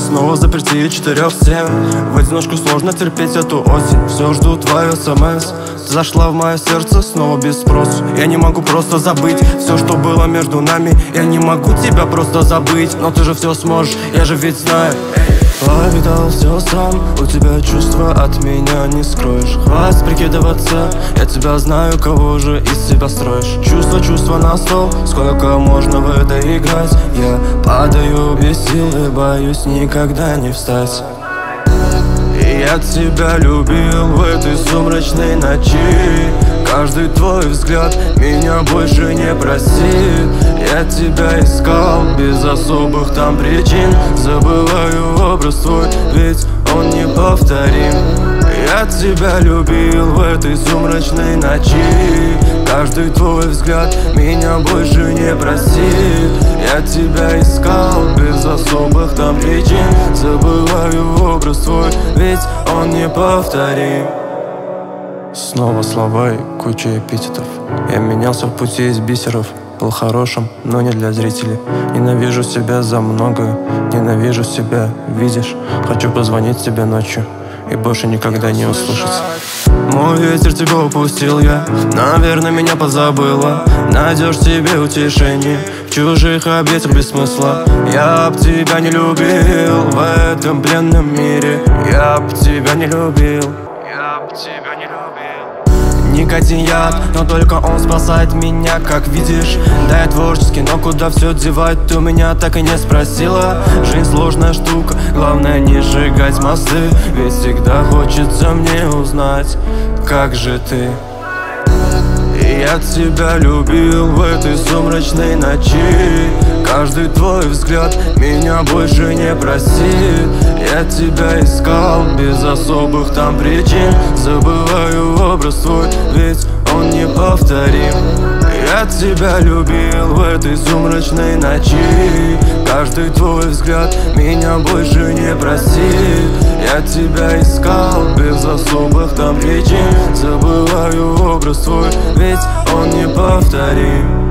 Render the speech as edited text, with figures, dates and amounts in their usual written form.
снова заперти 4 в 7. В одиночку сложно терпеть эту осень. Все жду твою смс. Ты зашла в мое сердце снова без спросу. Я не могу просто забыть все, что было между нами. Я не могу тебя просто забыть, но ты же все сможешь, я же ведь знаю. Повидал все сам, у тебя чувства от меня не скроешь. Хватит прикидываться, я тебя знаю, кого же из себя строишь. Чувства на стол, сколько можно в это играть. Я падаю без сил и боюсь никогда не встать. И я тебя любил в этой сумрачной ночи. Каждый твой взгляд меня больше не просит. Я тебя искал без особых там причин. Забываю образ твой, ведь он неповторим. Я тебя любил в этой сумрачной ночи. Каждый твой взгляд меня больше не просит. Я тебя искал без особых там причин. Забываю образ твой, ведь он неповторим. Снова слова и куча эпитетов. Я менялся в пути из бисеров. Был хорошим, но не для зрителей. Ненавижу себя за многое. Ненавижу себя, видишь. Хочу позвонить тебе ночью и больше никогда не услышаться. Мой ветер тебя упустил я. Наверное, меня позабыла. Найдешь себе утешение в чужих объятиях без смысла. Я б тебя не любил в этом пленном мире. Я б тебя не любил. Я б тебя не любил. Никотин яд, но только он спасает меня, как видишь. Да, я творческий, но куда все девать, ты у меня так и не спросила. Жизнь сложная штука, главное не сжигать мосты. Ведь всегда хочется мне узнать, как же ты. И я тебя любил в этой сумрачной ночи. Каждый твой взгляд меня больше не просит. Я тебя искал без особых там причин. Забываю образ твой, ведь он неповторим. Я тебя любил в этой сумрачной ночи. Каждый твой взгляд меня больше не просит. Я тебя искал без особых там причин. Забываю образ твой, ведь он неповторим.